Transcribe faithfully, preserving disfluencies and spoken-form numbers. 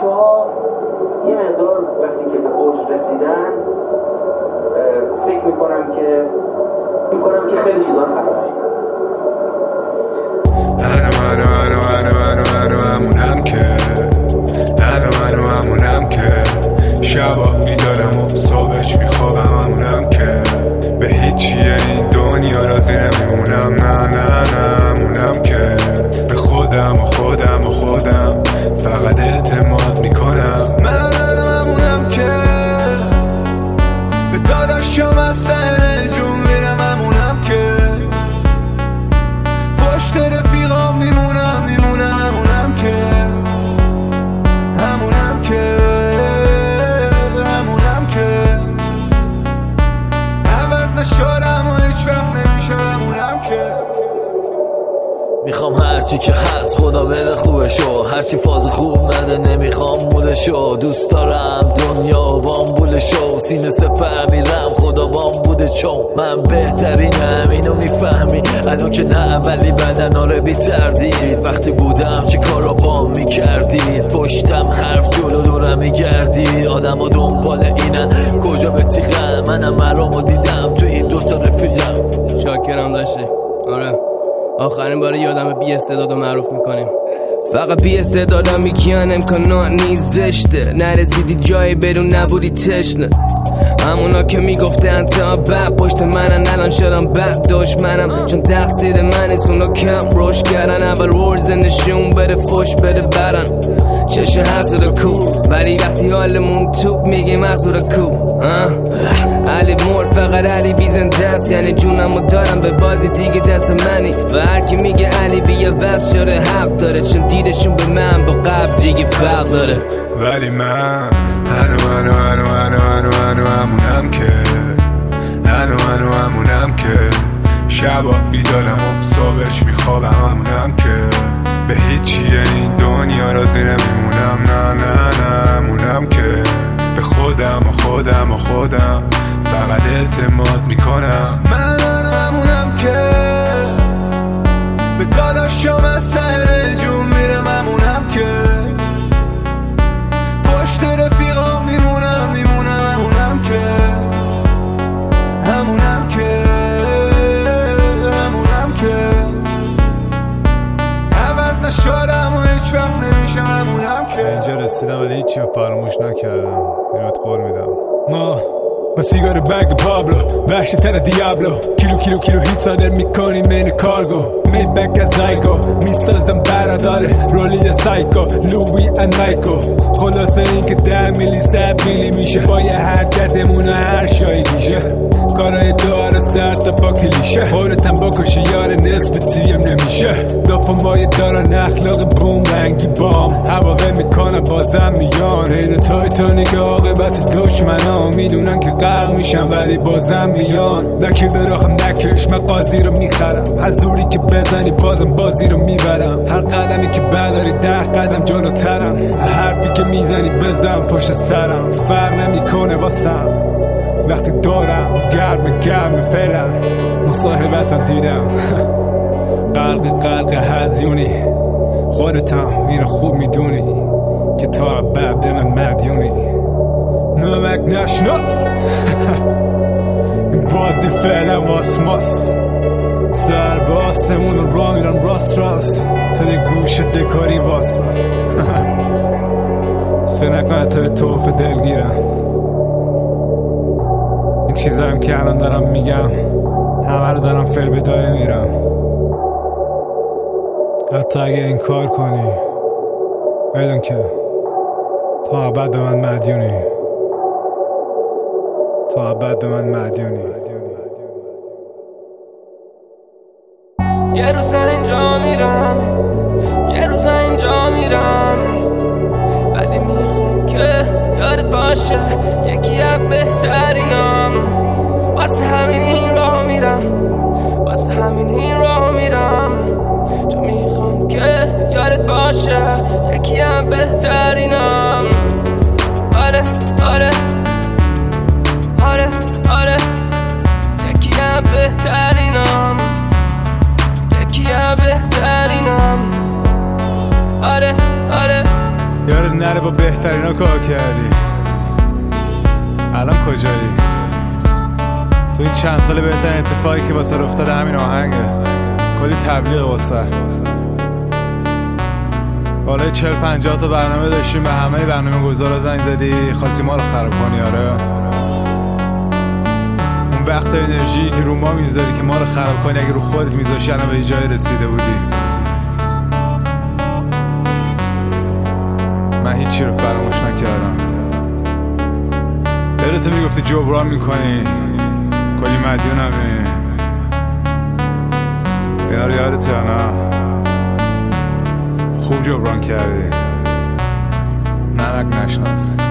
بچه ها یه مقدار وقتی که به اوج رسیدن فکر میکنم که میکنم که خیلی چیزا رو فراموش کردن. منو منو منو منو منو منو همونم که منو منو همونم که شبا بیدارم و صبحش میخوابم همونم که به هیچیه این دنیا راضی نمیمونم. نه نه نه همونم که به خودم و خودم و خودم فقط اعتماد میکنم. من همونم که به داداشم از ته جون میرم. همونم که پشت رفیقام میمونم میمونم. همونم که همونم که همونم که عوض نشدم و هیچ وقت نمیشم. همونم که میخوام هرچی که هست خدا بده خوبشو، هرچی فاز خوب نده نمیخوام مودشو. دوست دارم دنیا بامبولشو، سینه سفر میرم خدا بام بوده چون من بهترینم اینو میفهمی. الان که نه ولی بدن آره بی‌تردید. وقتی بودم چی کارا پام میکردید، پشتم حرف جلو دورم میگردید. آدم ها دنبال اینن کجا به تیغم، منم مرامو دیدم تو این دوتا رفیقم. شاکرم داشتی آره آخرین بار یادم بی استعدادو معروف میکنیم. فقط بی استعدادا میگن امکانات نیست زشته، نرسیدی جایی برون نبودی تشنه. همونا که میگفتن تا بعد پشت منن الان شدم بعد دشمنم، چون تقصیر من نیست اونا کم روش کردن. اول ورز نشون بده فش بده برن چش حسود کو، ولی وقتی حالمون توپ میگیم حسود کو. علی مرد فقط علی بیزنده است، یعنی جونمو دارم به بازی دیگه دست منی. و هر کی میگه علی بیه وست شده حق داره، چون دیدشون به من با قبل دیگه فرق داره. ولی من هنو هنو هنو هنو هنو هنو همونم که هنو هنو همونم که شبا بیدارم و صبحش میخوابم. همونم که به هیچیه این دنیا راضی نمیمونم. نه نه نه همونم که به خودم و خودم و خودم فقط اعتماد میکنم. من همونم که به داداشم از ته جون میرم. همونم که پشت رفیقام میمونم میمونم. همونم که همونم که همونم که عوض نشدم و هیچ وقت نمیشم. همونم که اینجا رسیدم ولی هیچی رو فراموش نکردم. اینات قول میدم ما با سیگار بگ پابلو وحشی تر دیابلو، کیلو کیلو کیلو هیت صادر میکنیم این کارگو. مید بک از زایگو میسازم براداره رولی سایکو لوی ان مایکو. خلاصه این که ده میلی صد میلی میشه با یه حرکتمون هر شایی میشه. کارای داره سر تا پا کلیشه، خودتم بکشی یار نصف تیم نمیشه. دافمای دارن اخلاق بوم رنگی بام، هواوه میکنه بازم میان. این تایتانی که عاقبت دشمنا میدونن که غرق میشن ولی بازم میان. نکی براخم نکش من قاضی رو میخرم، حضوری که بزنی بازم بازی رو میبرم. هر قدمی که برداری ده قدم جلوترم، حرفی که میزنی بزن پشت سرم. فرق نمیکنه واسم وقتی دارم گرم گرم فعلا. مصاحبتم دیدم قلق قلق هزیونی، خودتم اینو خوب میدونی که تا بعد به من مدیونی. نمک نشناس این بازی فعلا واسماس. سر به آسمون و را میرن راست راست تا دی گوش دکاری واسه. فکر نکنه تا توف دلگیرم. این چیزا هم که الان دارم میگم همه رو دارم فعل بدایه میرم. حتی اگه این کار کنی بدون که تا ابد به من مدیونی. تا ابد به من مدیونی. یه روز اینجا میرم یه روز اینجا میرم، ولی میخوام که یادت باشه یکی از بهترینم. واسه همین این راه میرم واسه همین این راه میرم، چون میخوام که یادت باشه یکی از بهترینم. آره آره آره آره یکی از بهترینم، یکی از بهترینم. آره آره یارت نره با بهترین ها کار کردی، الان کجایی؟ تو این چند سال بهترین اتفاقی که واسه افتاده همین آهنگه، کلی تبلیغ واسه. بالای چهل پنجاه تا برنامه داشتیم، به همه برنامه گذارا زنگ زدی، خواستی ما رو خراب کنی. آره اون وقت انرژی که رو ما میذاری که ما رو خراب کنی، اگه رو خودت میذاشی الان به یه جای رسیده بودی. من هیچی رو فراموش نکردم. دلتو میگفتی جبران میکنی، کلی مدیونمی. اینا رو یادت یا نه؟ خوب جبران کردی، نمک نشناس.